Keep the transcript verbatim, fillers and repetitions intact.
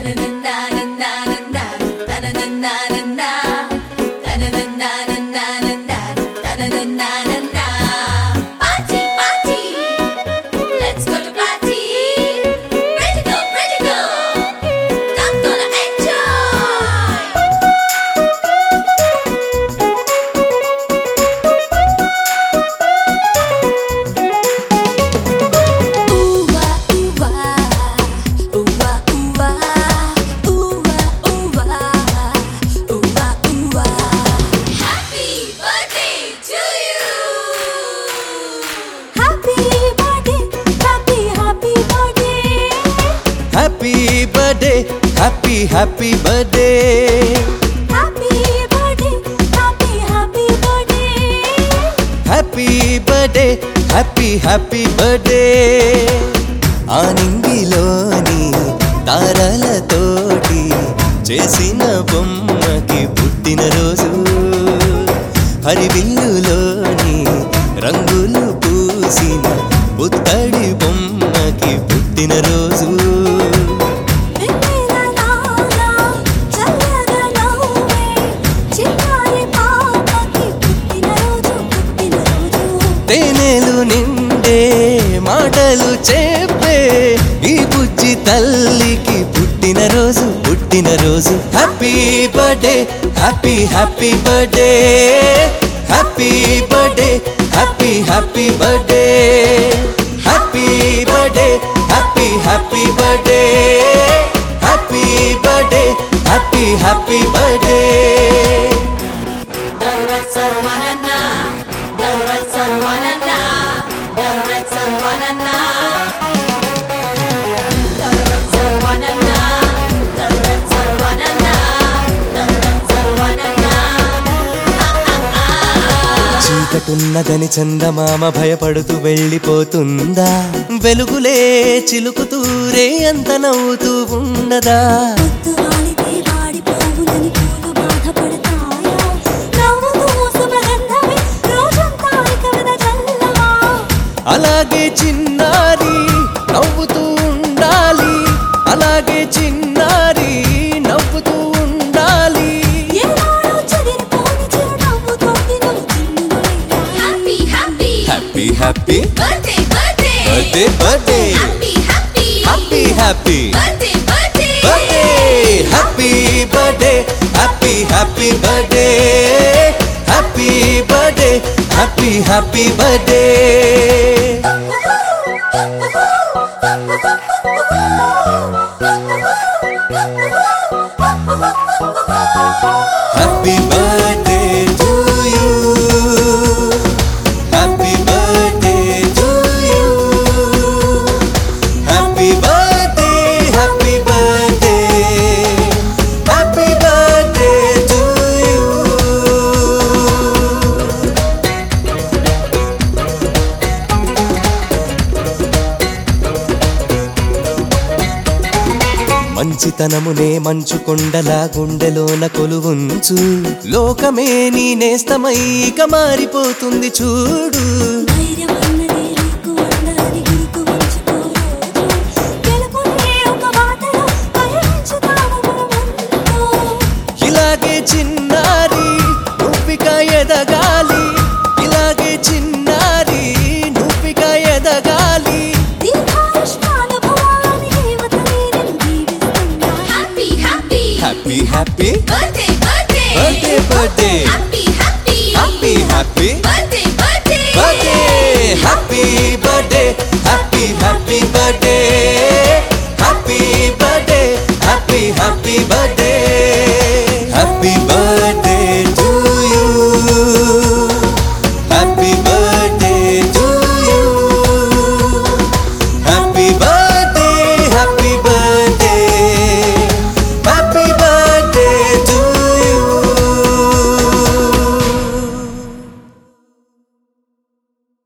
Happy birthday, happy happy birthday. Happy birthday, happy happy birthday. Happy birthday, happy happy birthday. ఆనింగిలోని తారలతోటి చేసిన బొమ్మకి పుట్టినరోజు, హరివిల్లులోని రంగులు పూసిన పుత్తడి బొమ్మకి పుట్టినరోజు. తేనెలు నిండే మాటలు చెప్పే ఈ బుజ్జి తల్లికి పుట్టినరోజు పుట్టినరోజు. Happy birthday, happy happy birthday, happy birthday, happy happy birthday, happy birthday, happy happy birthday, happy birthday, happy happy birthday. చీకటున్నదని చందమామ భయపడుతూ వెళ్ళిపోతుందా, వెలుగులే చిలుకుతూరే అంత నవ్వుతూ ఉండదా. అలాగే చిన్నారి నవ్వుతూ ఉండాలి, అలాగే చిన్నారి నవ్వుతూ ఉండాలి. Happy happy birthday birthday birthday birthday, happy happy happy happy birthday birthday birthday, happy birthday, happy happy birthday, happy birthday, happy happy birthday. Happy birthday to you, happy birthday to you, happy birthday, happy birthday, happy birthday to you. మంచితనమునే మంచు కొండలా గుండెలోన కొలువుంచు, లోకమే నీ నేస్తమైక మారిపోతుంది చూడు. ఇలాగే చిన్నారి నువ్విక ఎదగాలి, ఇలాగే చిన్నారి నువ్విక ఎదగాలి. Happy happy birthday birthday birthday birthday, happy happy happy happy birthday birthday birthday.